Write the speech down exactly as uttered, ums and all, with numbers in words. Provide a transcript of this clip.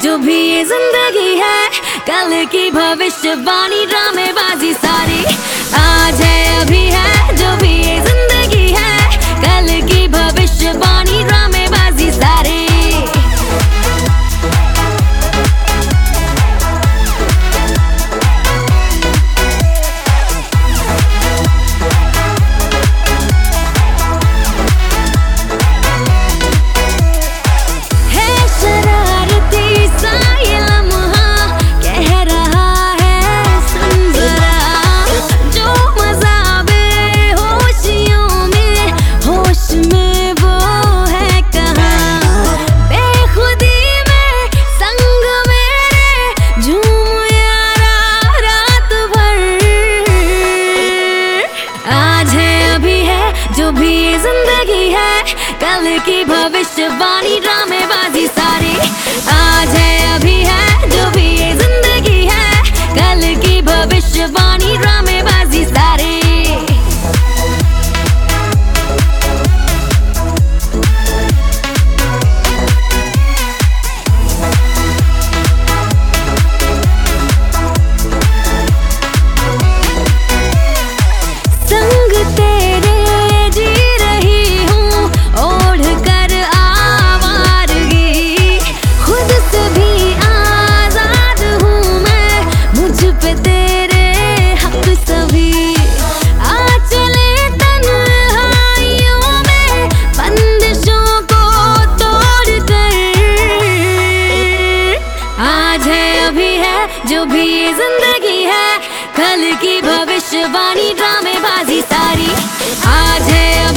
जो भी ये जिंदगी है, कल की भविष्यवाणी ड्रामेबाजी सारी। आज है अभी है, जो भी ये जिंदगी है, कल की भविष्यवाणी ड्रामेबाजी सारी। जो भी ये जिंदगी है, कल की भविष्यवाणी ड्रामेबाजी सारी। आज है अभी है, जो भी ये जिंदगी है, कल की भविष्यवाणी ड्रामेबाजी सारी। जो भी ये जिंदगी है, कल की भविष्यवाणी ड्रामेबाजी सारी। आज है